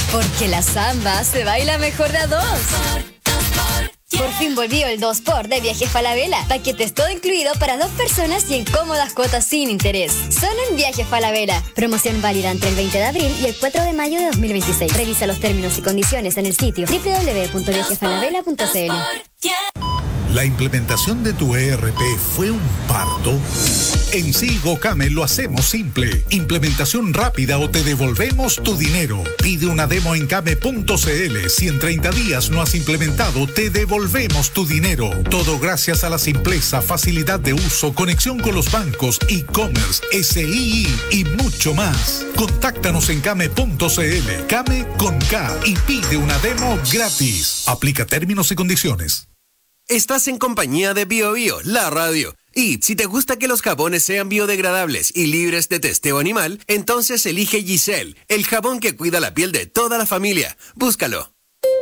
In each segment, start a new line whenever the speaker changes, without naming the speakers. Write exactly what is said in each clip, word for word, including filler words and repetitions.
Porque la samba se baila mejor de a dos. Por fin volvió el dos por de Viajes Falabella. Paquetes todo incluido para dos personas y en cómodas cuotas sin interés. Solo en Viajes Falabella. Promoción válida entre el veinte de abril y el cuatro de mayo de dos mil veintiséis. Revisa los términos y condiciones en el sitio doble u doble u doble u punto viajes falabella punto c l.
¿La implementación de tu E R P fue un parto? En Sigo Came lo hacemos simple. Implementación rápida o te devolvemos tu dinero. Pide una demo en came punto c l. Si en treinta días no has implementado, te devolvemos tu dinero. Todo gracias a la simpleza, facilidad de uso, conexión con los bancos, e-commerce, S I I y mucho más. Contáctanos en came punto c l. Came con K y pide una demo gratis. Aplica términos y condiciones.
Estás en compañía de Bio Bio, la radio. Y si te gusta que los jabones sean biodegradables y libres de testeo animal, entonces elige Giselle, el jabón que cuida la piel de toda la familia. Búscalo.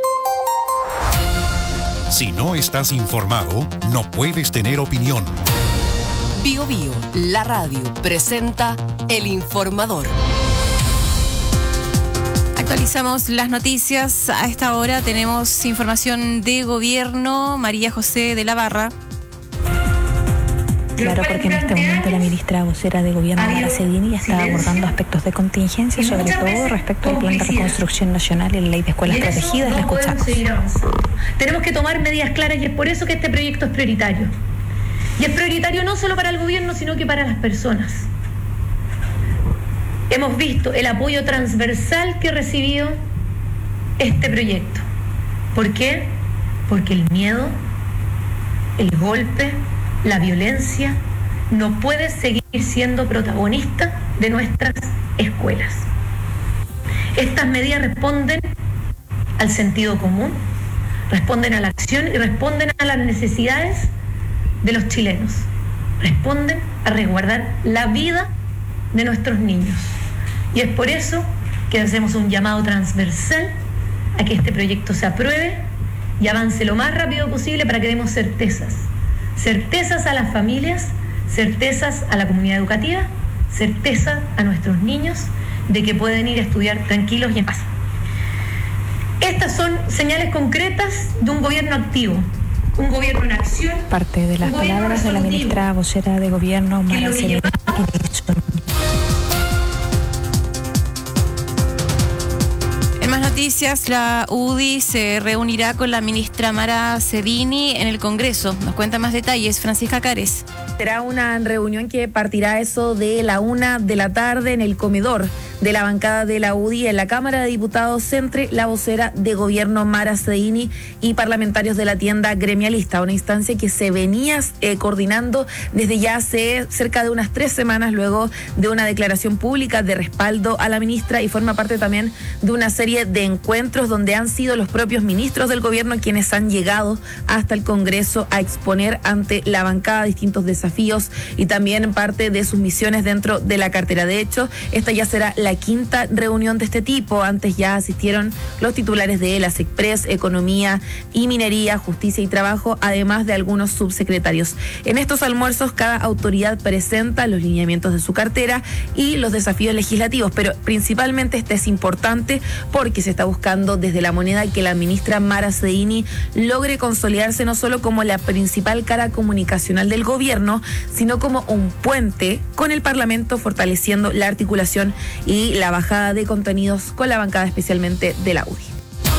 Si no estás informado, no puedes tener opinión.
Bio Bio, la radio, presenta El Informador.
Actualizamos las noticias. A esta hora tenemos información de gobierno. María José de la Barra.
Claro, porque en este momento la ministra vocera de Gobierno, Mara Sedini, ya está abordando aspectos de contingencia, sobre todo respecto al plan de reconstrucción nacional y la ley de escuelas protegidas. La escuchamos.
Tenemos que tomar medidas claras y es por eso que este proyecto es prioritario. Y es prioritario no solo para el gobierno, sino que para las personas. Hemos visto el apoyo transversal que ha recibido este proyecto. ¿Por qué? Porque el miedo, el golpe, la violencia no puede seguir siendo protagonista de nuestras escuelas. Estas medidas responden al sentido común, responden a la acción y responden a las necesidades de los chilenos. Responden a resguardar la vida de nuestros niños. Y es por eso que hacemos un llamado transversal a que este proyecto se apruebe y avance lo más rápido posible para que demos certezas. Certezas a las familias, certezas a la comunidad educativa, certeza a nuestros niños de que pueden ir a estudiar tranquilos y en paz. Estas son señales concretas de un gobierno activo, un gobierno en acción.
Parte de las palabras de la ministra vocera de Gobierno, Mara Sedini.
Más noticias, la U D I se reunirá con la ministra Mara Sedini en el Congreso. Nos cuenta más detalles Francisca Cares.
Será una reunión que partirá eso de la una de la tarde en el comedor de la bancada de la U D I en la Cámara de Diputados entre la vocera de Gobierno Mara Sedini y parlamentarios de la tienda gremialista, una instancia que se venía eh, coordinando desde ya hace cerca de unas tres semanas luego de una declaración pública de respaldo a la ministra y forma parte también de una serie de encuentros donde han sido los propios ministros del gobierno quienes han llegado hasta el Congreso a exponer ante la bancada distintos desafíos y también parte de sus misiones dentro de la cartera. De hecho, esta ya será la quinta reunión de este tipo. Antes ya asistieron los titulares de la SECPRES, Economía y Minería, Justicia y Trabajo, además de algunos subsecretarios. En estos almuerzos cada autoridad presenta los lineamientos de su cartera y los desafíos legislativos, pero principalmente este es importante porque se está buscando desde la moneda que la ministra Mara Sedini logre consolidarse no solo como la principal cara comunicacional del gobierno, sino como un puente con el Parlamento, fortaleciendo la articulación y la bajada de contenidos con la bancada especialmente de la U D I.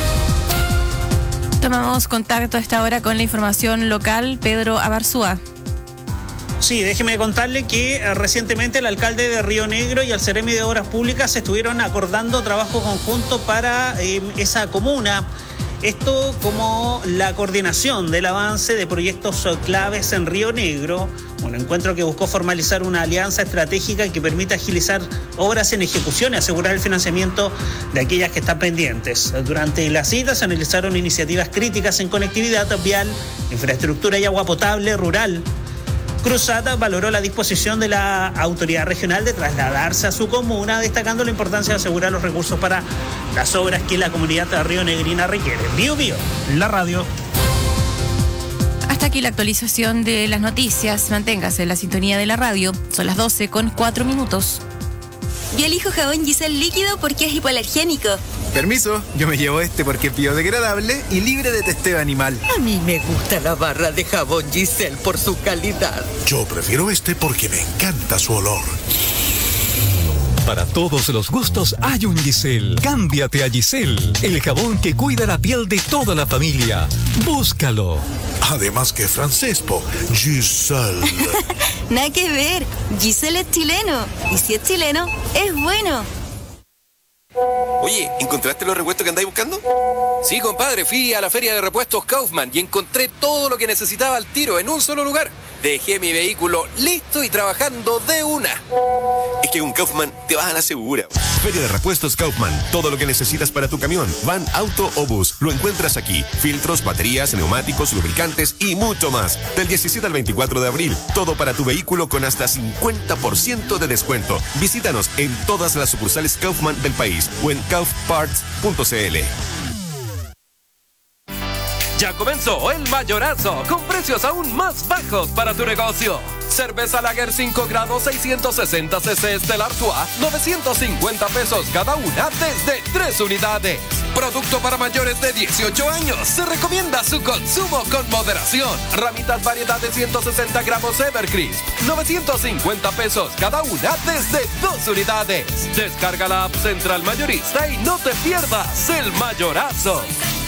Tomamos contacto a esta hora con la información local. Pedro Abarzúa.
Sí, déjeme contarle que eh, recientemente el alcalde de Río Negro y el Seremi de Obras Públicas estuvieron acordando trabajo conjunto para eh, esa comuna. Esto como la coordinación del avance de proyectos claves en Río Negro, un encuentro que buscó formalizar una alianza estratégica que permita agilizar obras en ejecución y asegurar el financiamiento de aquellas que están pendientes. Durante la cita se analizaron iniciativas críticas en conectividad vial, infraestructura y agua potable rural. Cruzata valoró la disposición de la autoridad regional de trasladarse a su comuna, destacando la importancia de asegurar los recursos para las obras que la comunidad de Río Negrina requiere. Bio Bio, la radio.
Hasta aquí la actualización de las noticias. Manténgase en la sintonía de la radio. Son las doce con cuatro minutos.
Yo elijo jabón Giselle líquido porque es hipoalergénico.
Permiso, yo me llevo este porque es biodegradable y libre de testeo animal.
A mí me gusta la barra de jabón Giselle por su calidad.
Yo prefiero este porque me encanta su olor.
Para todos los gustos hay un Giselle. Cámbiate a Giselle, el jabón que cuida la piel de toda la familia. Búscalo.
Además que francés, po. Giselle.
Nada que ver. Giselle es chileno. Y si es chileno, es bueno.
Oye, ¿encontraste los repuestos que andáis buscando? Sí, compadre, fui a la feria de repuestos Kaufman y encontré todo lo que necesitaba al tiro en un solo lugar. Dejé mi vehículo listo y trabajando de una. Es que con Kaufman te vas a la segura.
Feria de repuestos Kaufman. Todo lo que necesitas para tu camión, van, auto o bus, lo encuentras aquí. Filtros, baterías, neumáticos, lubricantes y mucho más. Del diecisiete al veinticuatro de abril. Todo para tu vehículo con hasta cincuenta por ciento de descuento. Visítanos en todas las sucursales Kaufman del país o en kaufparts punto c l.
Ya comenzó el mayorazo con precios aún más bajos para tu negocio. Cerveza Lager cinco grados seiscientos sesenta centilitros Stella Artois, novecientos cincuenta pesos cada una desde tres unidades. Producto para mayores de dieciocho años. Se recomienda su consumo con moderación. Ramitas variedad de ciento sesenta gramos Evercrisp, novecientos cincuenta pesos cada una desde dos unidades. Descarga la app Central Mayorista y no te pierdas el mayorazo.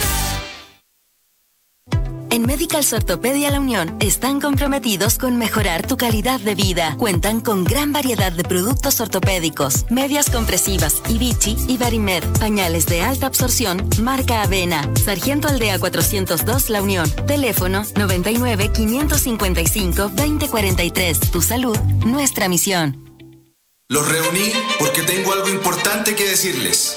En Medicals Ortopedia La Unión están comprometidos con mejorar tu calidad de vida. Cuentan con gran variedad de productos ortopédicos, medias compresivas, Vichy y Barimed, pañales de alta absorción, marca Avena. Sargento Aldea cuatrocientos dos La Unión. Teléfono noventa y nueve, quinientos cincuenta y cinco, veinte cuarenta y tres. Tu salud, nuestra misión.
Los reuní porque tengo algo importante que decirles.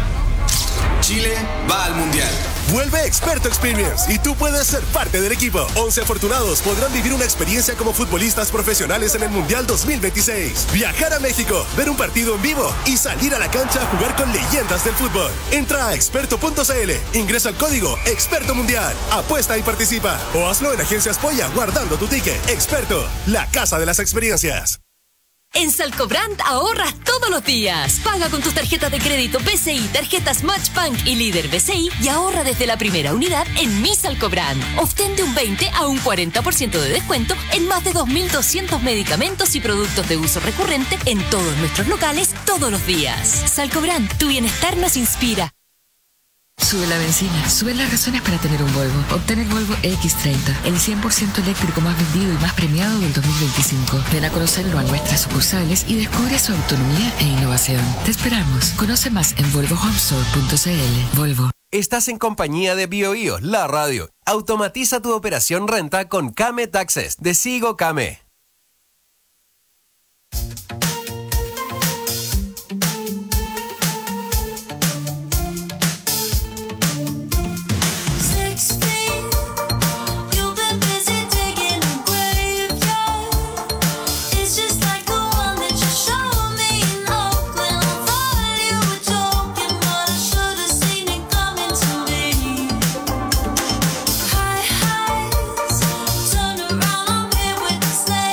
Chile va al Mundial.
Vuelve Experto Experience y tú puedes ser parte del equipo. once afortunados podrán vivir una experiencia como futbolistas profesionales en el Mundial dos mil veintiséis. Viajar a México, ver un partido en vivo y salir a la cancha a jugar con leyendas del fútbol. Entra a experto punto c l, ingresa el código Experto Mundial, apuesta y participa. O hazlo en Agencias Polla guardando tu ticket. Experto, la casa de las experiencias.
En Salcobrand ahorras todos los días. Paga con tus tarjetas de crédito B C I, tarjetas Matchbank y Líder B C I y ahorra desde la primera unidad en Mi Salcobrand. Obtén de un veinte a un cuarenta por ciento de descuento en más de dos mil doscientos medicamentos y productos de uso recurrente en todos nuestros locales todos los días. Salcobrand, tu bienestar nos inspira.
Sube la benzina, suben las razones para tener un Volvo. Obtén el Volvo X treinta, el cien por ciento eléctrico más vendido y más premiado del dos mil veinticinco. Ven a conocerlo a nuestras sucursales y descubre su autonomía e innovación. Te esperamos. Conoce más en volvo home store punto c l. Volvo.
Estás en compañía de BioBio, la radio. Automatiza tu operación renta con Kame Taxes de Sigo Kame.
Turn around, I'm here with the snake.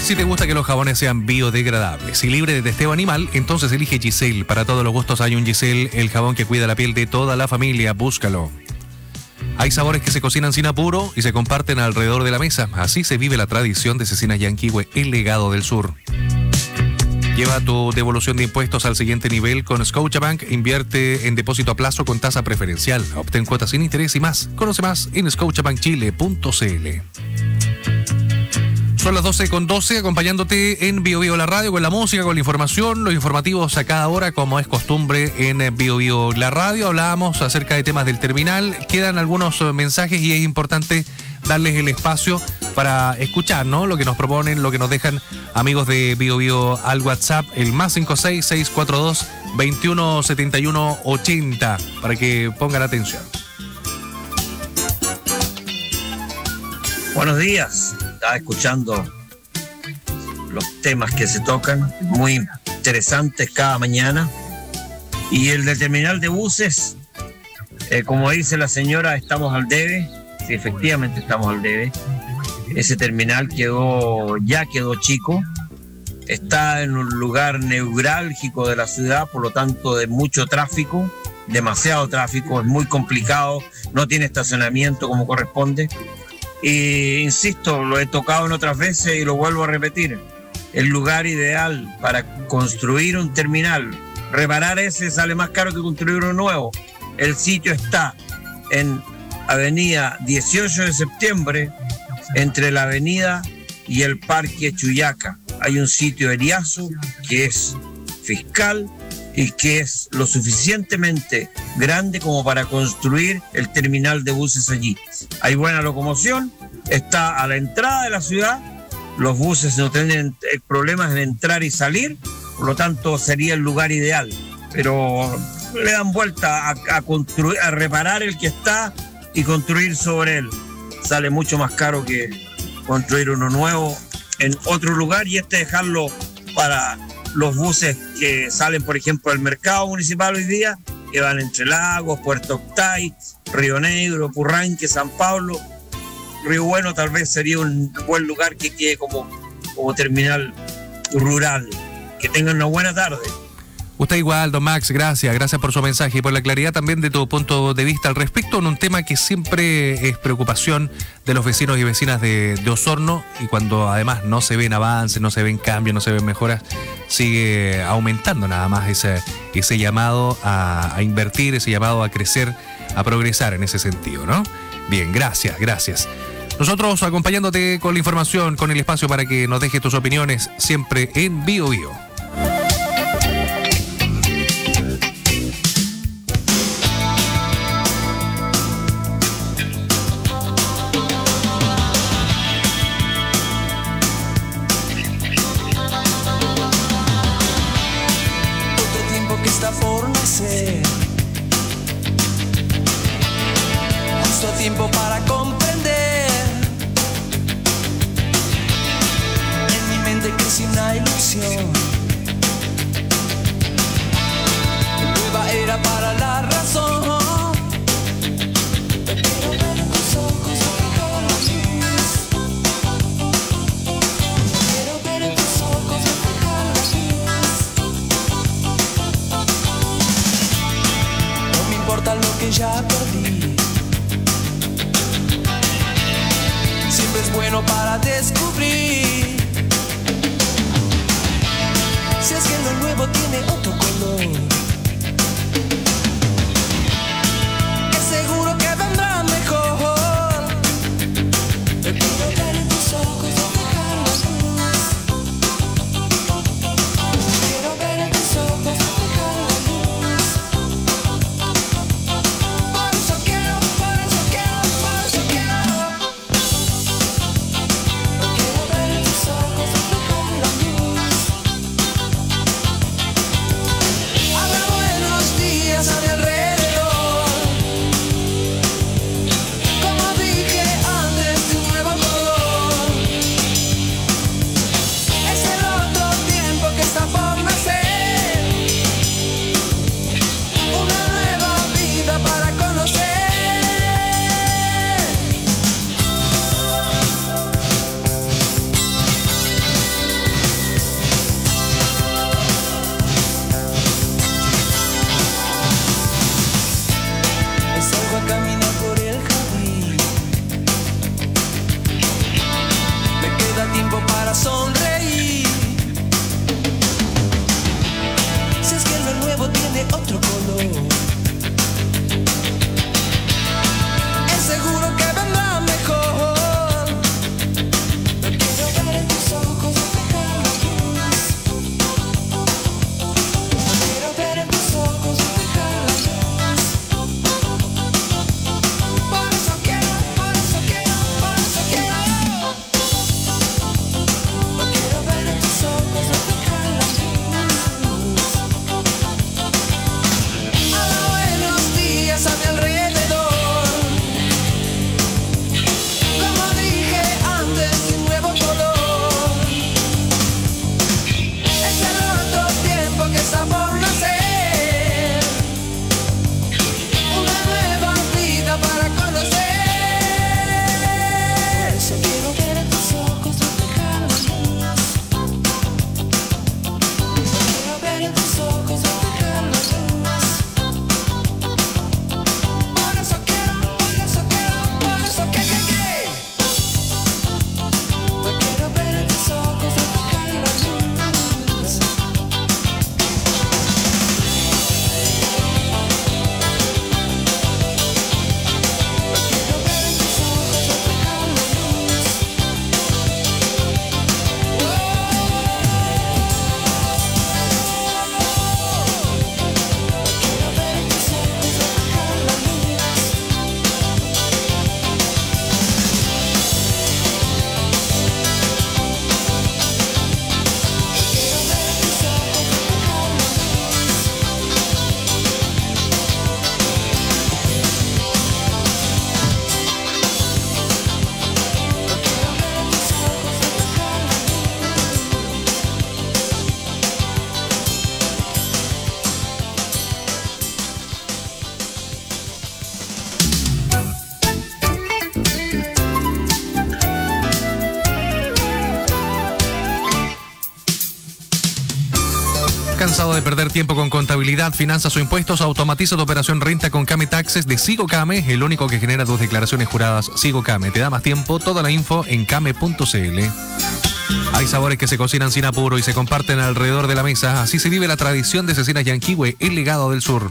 Si te gusta que los jabones sean biodegradables y libres de testeo animal, entonces elige Giselle. Para todos los gustos hay un Giselle, el jabón que cuida la piel de toda la familia. Búscalo. Hay sabores que se cocinan sin apuro y se comparten alrededor de la mesa. Así se vive la tradición de Cecinas Yanquihue, el legado del sur. Lleva tu devolución de impuestos al siguiente nivel con Scotiabank. Invierte en depósito a plazo con tasa preferencial. Obtén cuotas sin interés y más. Conoce más en scotiabank chile punto c l. Son las doce con doce, acompañándote en Bio Bio La Radio con la música, con la información, los informativos a cada hora, como es costumbre en Bio Bio La Radio. Hablábamos acerca de temas del terminal. Quedan algunos mensajes y es importante darles el espacio para escuchar, ¿no? Lo que nos proponen, lo que nos dejan amigos de Bio Bio al WhatsApp, el más cinco seis, seis cuatro dos, veintiuno setenta y uno ochenta, para que pongan atención.
Buenos días. Estaba escuchando los temas que se tocan, muy interesantes cada mañana. Y el del terminal de buses, eh, como dice la señora, estamos al debe. Sí, efectivamente estamos al debe. Ese terminal quedó, ya quedó chico. Está en un lugar neurálgico de la ciudad, por lo tanto de mucho tráfico, demasiado tráfico, es muy complicado, no tiene estacionamiento como corresponde. Y insisto, lo he tocado en otras veces y lo vuelvo a repetir. El lugar ideal para construir un terminal, reparar ese sale más caro que construir uno nuevo. El sitio está en Avenida dieciocho de septiembre, entre la avenida y el Parque Chuyaca. Hay un sitio eriazo que es fiscal y que es lo suficientemente grande como para construir el terminal de buses allí. Hay buena locomoción, está a la entrada de la ciudad, los buses no tienen problemas en entrar y salir, por lo tanto sería el lugar ideal, pero le dan vuelta a, a, construir, a reparar el que está y construir sobre él. Sale mucho más caro que construir uno nuevo en otro lugar, y este dejarlo para los buses que salen, por ejemplo, del mercado municipal hoy día, que van entre Lagos, Puerto Octay, Río Negro, Purranque, San Pablo. Río Bueno tal vez sería un buen lugar que quede como, como terminal rural. Que tengan una buena tarde.
Usted igual, don Max, gracias, gracias por su mensaje y por la claridad también de tu punto de vista al respecto, en un tema que siempre es preocupación de los vecinos y vecinas de, de Osorno, y cuando además no se ven avances, no se ven cambios, no se ven mejoras, sigue aumentando nada más ese, ese llamado a, a invertir, ese llamado a crecer, a progresar en ese sentido, ¿no? Bien, gracias, gracias. Nosotros acompañándote con la información, con el espacio para que nos dejes tus opiniones, siempre en Bio Bio.
Justo a tiempo para comprender. En mi mente crece una ilusión. Nueva era para la razón. Quiero ver tus ojos reflejar la luz. Quiero ver tus ojos reflejar la luz. para sonreír. Si es que lo nuevo tiene otro color, es seguro que vendrá mejor. No quiero ver en tus ojos reflejar la luz. No quiero ver en tus ojos reflejar la luz. Por eso quiero, por eso quiero, por eso quiero. No quiero ver en tus ojos reflejar la luz. Hola, buenos días a mi alrededor. Como dije antes, un nuevo color. Es el otro tiempo que está por nacer. Una nueva vida para conocer. Si quiero ver en tus ojos reflejar la luz. Quiero ver en tus ojos reflejar la luz. Por eso quiero, por eso quiero, por eso que, que, que. No quiero ver en tus ojos reflejar la luz.
¿Cansado de perder tiempo con contabilidad, finanzas o impuestos? Automatiza tu operación renta con Came Taxes de SigoCame, el único que genera tus declaraciones juradas. SigoCame te da más tiempo. Toda la info en came punto cl. Hay sabores que se cocinan sin apuro y se comparten alrededor de la mesa. Así se vive la tradición de Cecinas Yanquihue, el legado del sur.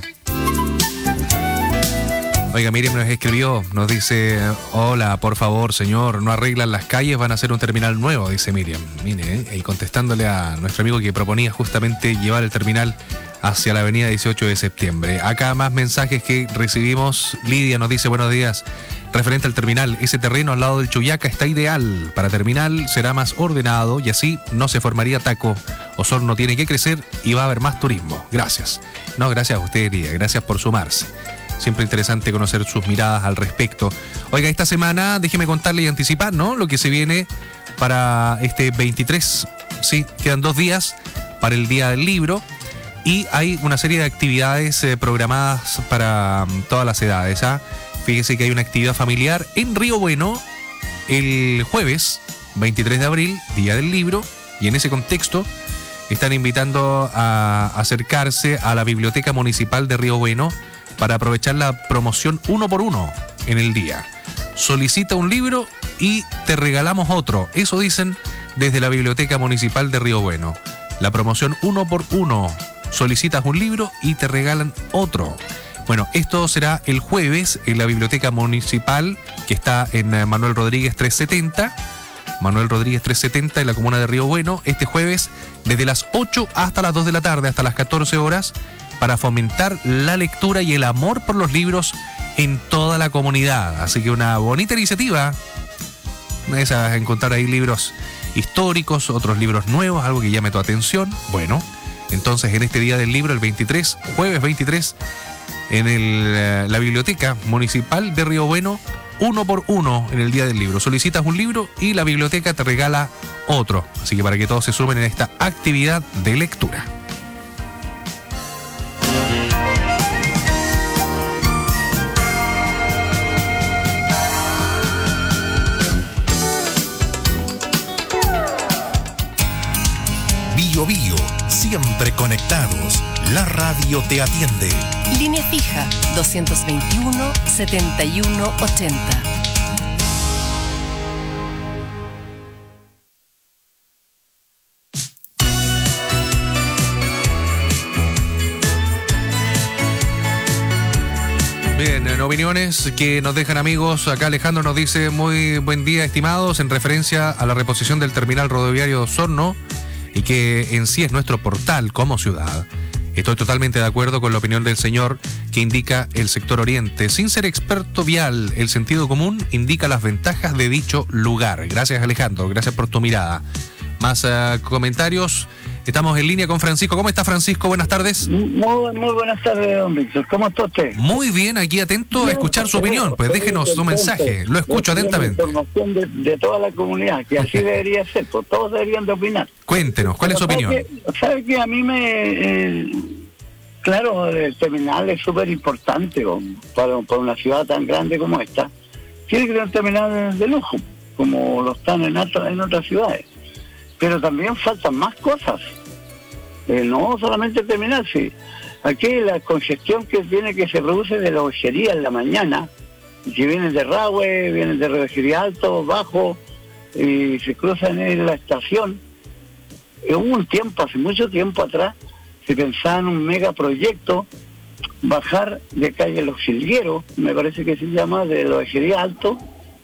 Oiga, Miriam nos escribió, nos dice: hola, por favor, señor, no arreglan las calles, van a hacer un terminal nuevo, dice Miriam. Mire, ¿eh? Y contestándole a nuestro amigo que proponía justamente llevar el terminal hacia la avenida dieciocho de septiembre. Acá más mensajes que recibimos. Lidia nos dice: buenos días, referente al terminal, ese terreno al lado del Chuyaca está ideal para terminal, será más ordenado y así no se formaría taco. Osorno tiene que crecer y va a haber más turismo. Gracias. No, gracias a usted, Lidia, gracias por sumarse. Siempre interesante conocer sus miradas al respecto. Oiga, esta semana déjeme contarle y anticipar, ¿no?, lo que se viene para este veintitrés. Sí, quedan dos días para el Día del Libro y hay una serie de actividades eh, programadas para um, todas las edades. ¿ah? Fíjese que hay una actividad familiar en Río Bueno el jueves veintitrés de abril, Día del Libro, y en ese contexto están invitando a acercarse a la Biblioteca Municipal de Río Bueno para aprovechar la promoción uno por uno en el día. Solicita un libro y te regalamos otro. Eso dicen desde la Biblioteca Municipal de Río Bueno. La promoción uno por uno. Solicitas un libro y te regalan otro. Bueno, esto será el jueves en la Biblioteca Municipal, que está en Manuel Rodríguez trescientos setenta. Manuel Rodríguez trescientos setenta en la comuna de Río Bueno. Este jueves desde las ocho hasta las dos de la tarde, hasta las catorce horas, para fomentar la lectura y el amor por los libros en toda la comunidad. Así que una bonita iniciativa. Una de esas, encontrar ahí libros históricos, otros libros nuevos, algo que llame tu atención. Bueno, entonces en este Día del Libro, el veintitrés, jueves veintitrés, en el, la Biblioteca Municipal de Río Bueno, uno por uno en el Día del Libro. Solicitas un libro y la biblioteca te regala otro. Así que para que todos se sumen en esta actividad de lectura.
Bio Bio, siempre conectados. La radio te atiende.
Línea fija doscientos veintiuno, setenta y uno ochenta.
opiniones que nos dejan amigos. Acá Alejandro nos dice: muy buen día, estimados, en referencia a la reposición del terminal rodoviario de Osorno y que en sí es nuestro portal como ciudad. Estoy totalmente de acuerdo con la opinión del señor que indica el sector oriente. Sin ser experto vial, el sentido común indica las ventajas de dicho lugar. Gracias, Alejandro, gracias por tu mirada. Más uh, comentarios. Estamos en línea con Francisco. ¿Cómo está, Francisco? Buenas tardes.
Muy, muy buenas tardes, don Víctor. ¿Cómo está usted?
Muy bien, aquí atento a escuchar su opinión. Pues déjenos su mensaje. Lo escucho atentamente.
Información de, de toda la comunidad, que así debería ser, pues todos deberían de opinar.
Cuéntenos, ¿cuál es su opinión?
¿Sabe que a mí me... Eh, claro, el terminal es súper importante para, para una ciudad tan grande como esta. Tiene que ser un terminal de lujo, como lo están en, otras, en otras ciudades. Pero también faltan más cosas. Eh, no solamente terminar, sí. Aquí la congestión que tiene que se produce de la ojería en la mañana, que vienen de Rahue, vienen de Revejería Alto, Bajo, y se cruzan en la estación. Eh, hubo un tiempo, hace mucho tiempo atrás, se pensaba en un megaproyecto, bajar de calle Los Silgueros, me parece que se llama, de la ojería Alto,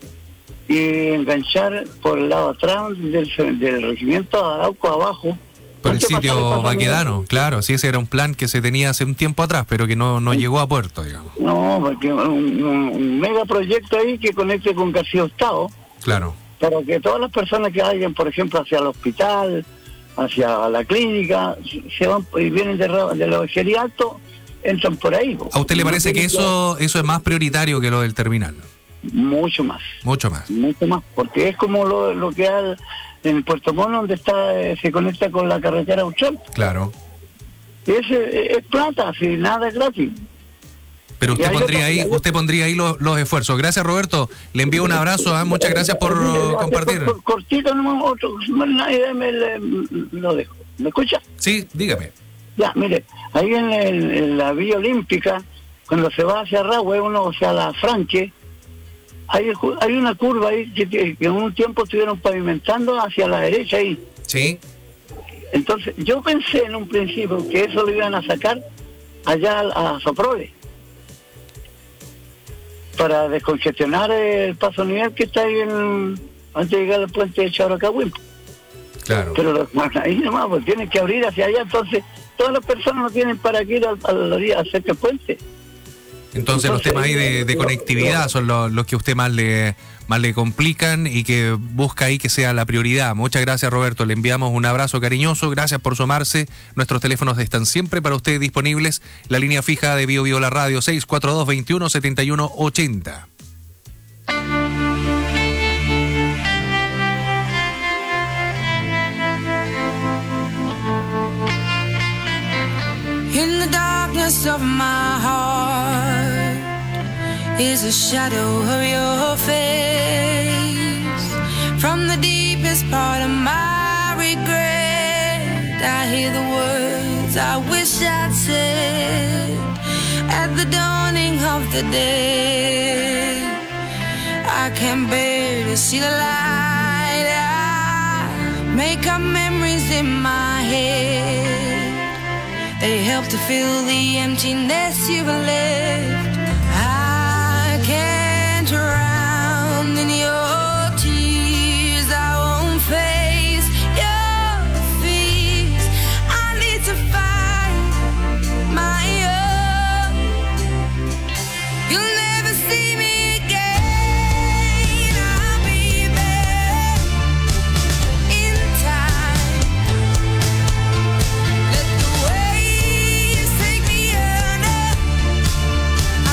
y enganchar por el lado atrás del, del regimiento Arauco abajo.
Por el sitio Baquedano, claro, sí, ese era un plan que se tenía hace un tiempo atrás, pero que no, no llegó a puerto, digamos.
No, porque un, un, un megaproyecto ahí que conecte con García Hurtado.
Claro.
Para que todas las personas que vayan, por ejemplo, hacia el hospital, hacia la clínica, se van y vienen de, de la ojería Alto, entran por ahí.
¿A usted le parece que eso, eso es más prioritario que lo del terminal?
Mucho más.
Mucho más.
Mucho más, porque es como lo, lo que hay en Puerto Montt, donde está eh, se conecta con la carretera Uchol.
Claro.
Es, es plata, si nada es gratis.
Pero usted pondría ahí, usted pondría ahí los, los esfuerzos. Gracias, Roberto. Le envío un abrazo. ¿eh? Muchas gracias por uh, compartir.
Por, cortito, no, otro, nadie me lo dejo. ¿Me escucha?
Sí, dígame.
Ya, mire, ahí en, el, en la Villa Olímpica, cuando se va hacia Rahue, uno, o sea, la Franque, Hay, hay una curva ahí que, que en un tiempo estuvieron pavimentando hacia la derecha ahí.
Sí.
Entonces, yo pensé en un principio que eso lo iban a sacar allá a, a Soprole para descongestionar el paso nivel que está ahí en, antes de llegar al puente de Chabracahuimpo.
Claro.
Pero bueno, ahí nomás, pues tienen que abrir hacia allá, entonces todas las personas no tienen para qué ir a, a la orilla a hacer el puente.
Entonces, Entonces los temas ahí de, de conectividad son los, los que a usted más le más le complican y que busca ahí que sea la prioridad. Muchas gracias, Roberto. Le enviamos un abrazo cariñoso. Gracias por sumarse. Nuestros teléfonos están siempre para usted disponibles. La línea fija de Bio Bio La Radio, seis cuatro dos, veintiuno, setenta y uno, ochenta.
In the darkness of my heart is a shadow of your face. From the deepest part of my regret, I hear the words I wish I'd said at the dawning of the day. I can bear to see the light. I make up memories in my head. They help to fill the emptiness you've left. I can't drown in your tears. I won't face your fears. I need to find my own. You'll never see me again. I'll be there in time. Let the waves take me under.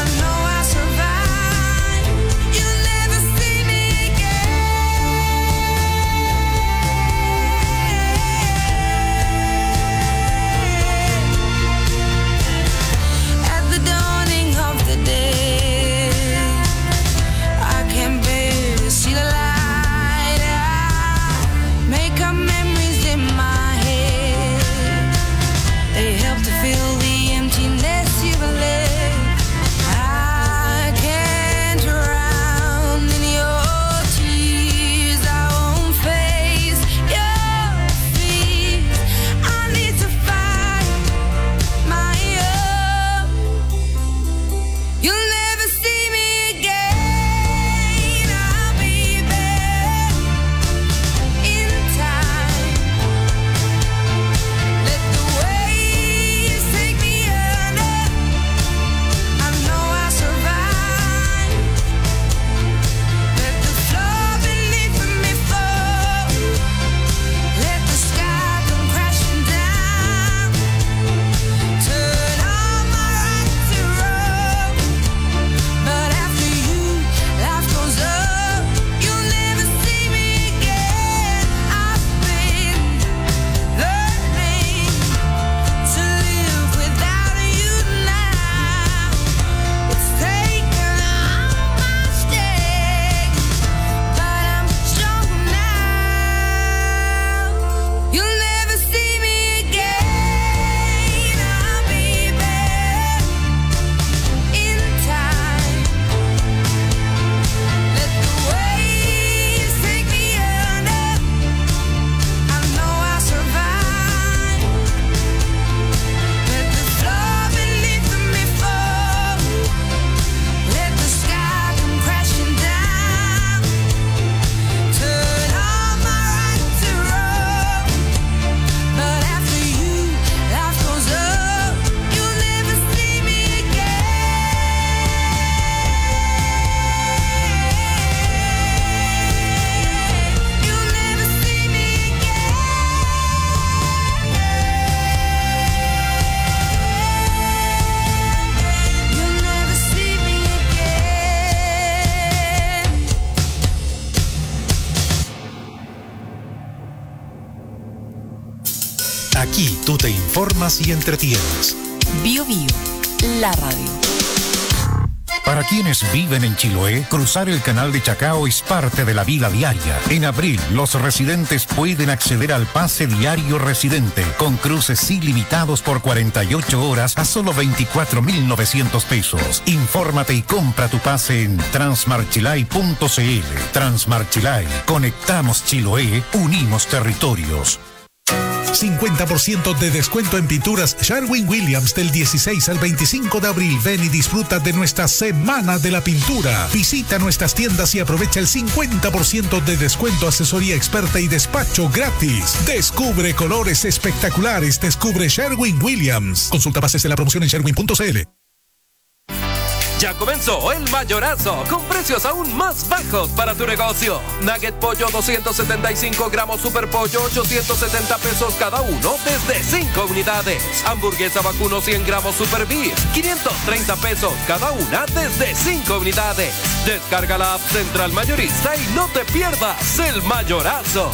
Aquí tú te informas y entretienes.
Bio Bio, la radio.
Para quienes viven en Chiloé, cruzar el canal de Chacao es parte de la vida diaria. En abril, los residentes pueden acceder al pase diario residente, con cruces ilimitados por cuarenta y ocho horas a solo veinticuatro mil novecientos pesos. Infórmate y compra tu pase en transmarchilay punto c l. Transmarchilay, conectamos Chiloé, unimos territorios.
cincuenta por ciento de descuento en pinturas Sherwin-Williams del dieciséis al veinticinco de abril. Ven y disfruta de nuestra Semana de la Pintura. Visita nuestras tiendas y aprovecha el cincuenta por ciento de descuento, asesoría experta y despacho gratis. Descubre colores espectaculares. Descubre Sherwin-Williams. Consulta bases de la promoción en sherwin punto c l.
Ya comenzó el mayorazo, con precios aún más bajos para tu negocio. Nugget pollo doscientos setenta y cinco gramos Super Pollo, ochocientos setenta pesos cada uno desde cinco unidades. Hamburguesa vacuno cien gramos Super Beef, quinientos treinta pesos cada una desde cinco unidades. Descarga la app Central Mayorista y no te pierdas el mayorazo.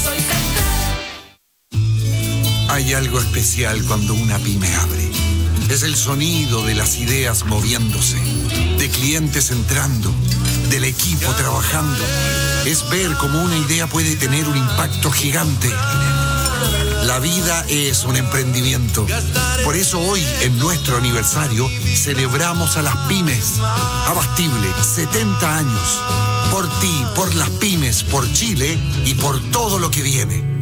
Hay algo especial cuando una pyme abre. Es el sonido de las ideas moviéndose, de clientes entrando, del equipo trabajando. Es ver cómo una idea puede tener un impacto gigante. La vida es un emprendimiento. Por eso hoy, en nuestro aniversario, celebramos a las pymes. Abastible, setenta años. Por ti, por las pymes, por Chile y por todo lo que viene.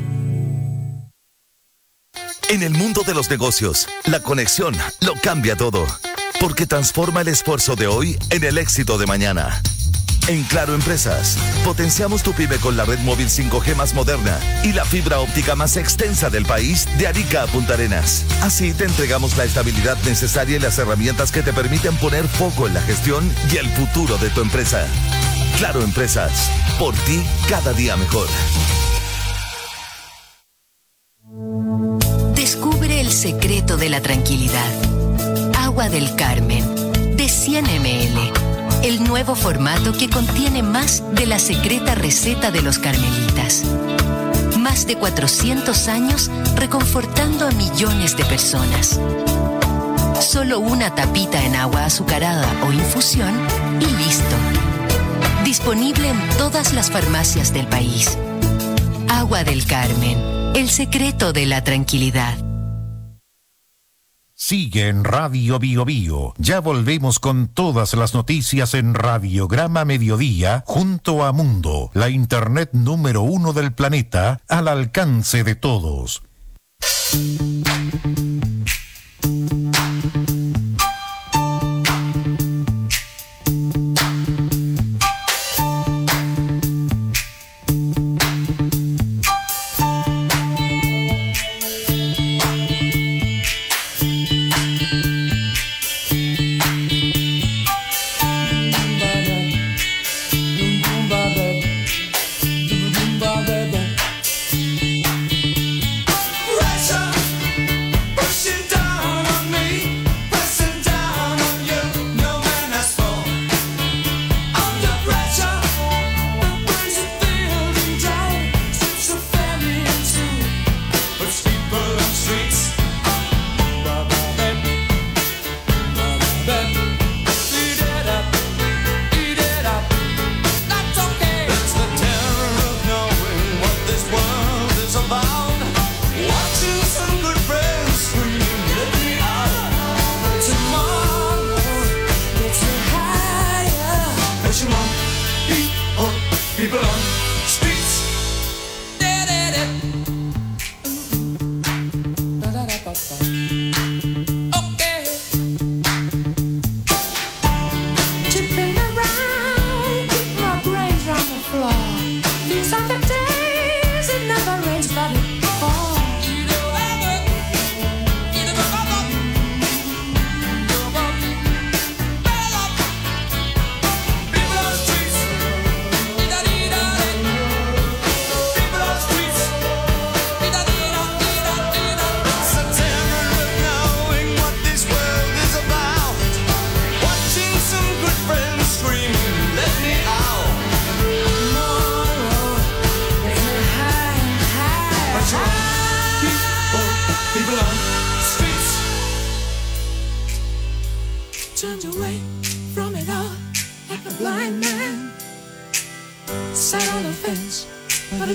En el mundo de los negocios, la conexión lo cambia todo, porque transforma el esfuerzo de hoy en el éxito de mañana. En Claro Empresas, potenciamos tu pyme con la red móvil cinco G más moderna y la fibra óptica más extensa del país, de Arica a Punta Arenas. Así te entregamos la estabilidad necesaria y las herramientas que te permiten poner foco en la gestión y el futuro de tu empresa. Claro Empresas, por ti cada día mejor.
Descubre el secreto de la tranquilidad. Agua del Carmen, de cien mililitros. El nuevo formato que contiene más de la secreta receta de los carmelitas. Más de cuatrocientos años reconfortando a millones de personas. Solo una tapita en agua azucarada o infusión y listo. Disponible en todas las farmacias del país. Agua del Carmen. El secreto de la tranquilidad.
Sigue en Radio Bio Bio. Ya volvemos con todas las noticias en Radiograma Mediodía junto a Mundo, la internet número uno del planeta, al alcance de todos.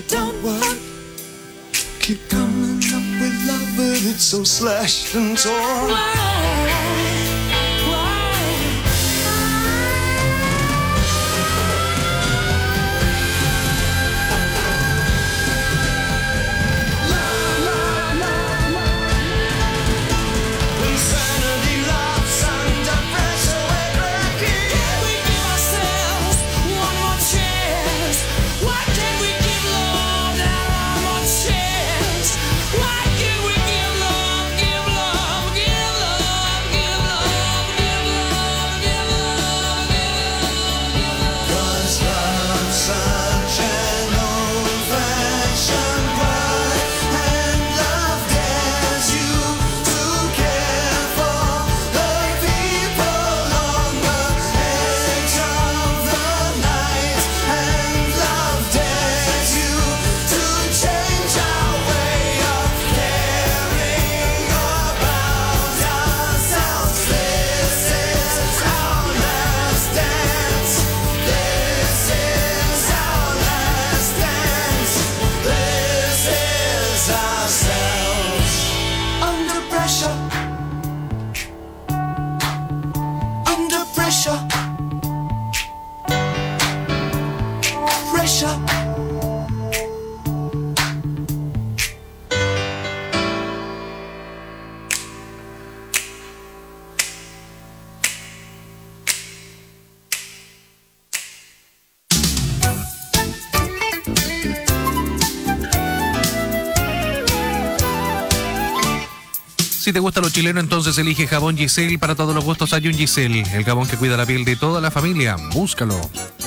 don't work. Keep coming up with love, but it's so slashed and torn. Why?
Si te gusta lo chileno, entonces elige Jabón Giselle. Para todos los gustos hay un Giselle, el jabón que cuida la piel de toda la familia. Búscalo.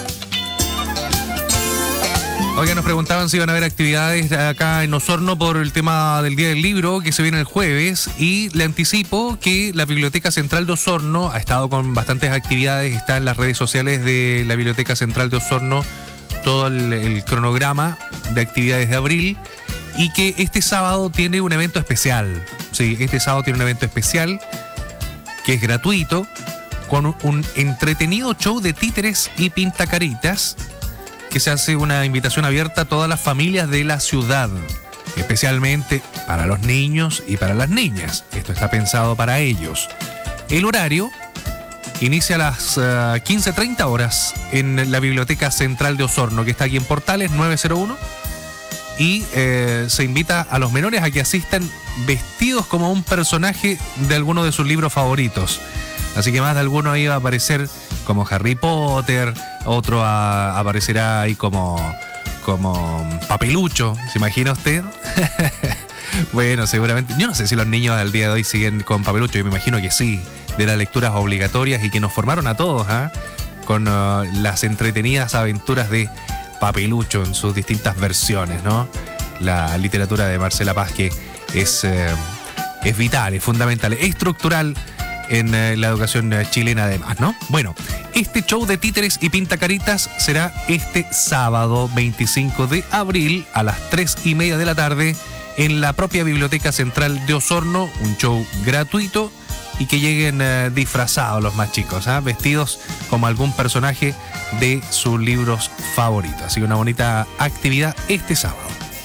Oiga, nos preguntaban si iban a haber actividades acá en Osorno por el tema del Día del Libro, que se viene el jueves, y le anticipo que la Biblioteca Central de Osorno ha estado con bastantes actividades. Está en las redes sociales de la Biblioteca Central de Osorno todo el, el cronograma de actividades de abril, y que este sábado tiene un evento especial. Sí, este sábado tiene un evento especial que es gratuito, con un entretenido show de títeres y pintacaritas, que se hace una invitación abierta a todas las familias de la ciudad, especialmente para los niños y para las niñas. Esto está pensado para ellos. El horario inicia a las uh, quince treinta horas en la Biblioteca Central de Osorno, que está aquí en Portales nueve cero uno. Y eh, se invita a los menores a que asistan vestidos como un personaje de alguno de sus libros favoritos. Así que más de alguno ahí va a aparecer como Harry Potter, otro a, aparecerá ahí como, como Papelucho, ¿se imagina usted? Bueno, seguramente, yo no sé si los niños al día de hoy siguen con Papelucho, yo me imagino que sí, de las lecturas obligatorias y que nos formaron a todos, ¿eh? Con uh, las entretenidas aventuras de Papelucho en sus distintas versiones, ¿no? La literatura de Marcela Paz, que es, eh, es vital, es fundamental, es estructural en eh, la educación chilena además, ¿no? Bueno, este show de títeres y pintacaritas será este sábado veinticinco de abril a las tres y media de la tarde en la propia Biblioteca Central de Osorno, un show gratuito, y que lleguen eh, disfrazados los más chicos, ¿eh? Vestidos como algún personaje de sus libros favoritos. Así que una bonita actividad este sábado.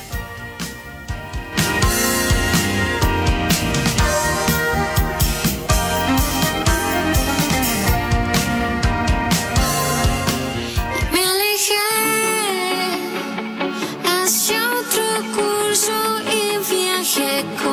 Me alejé hacia otro curso y viajé con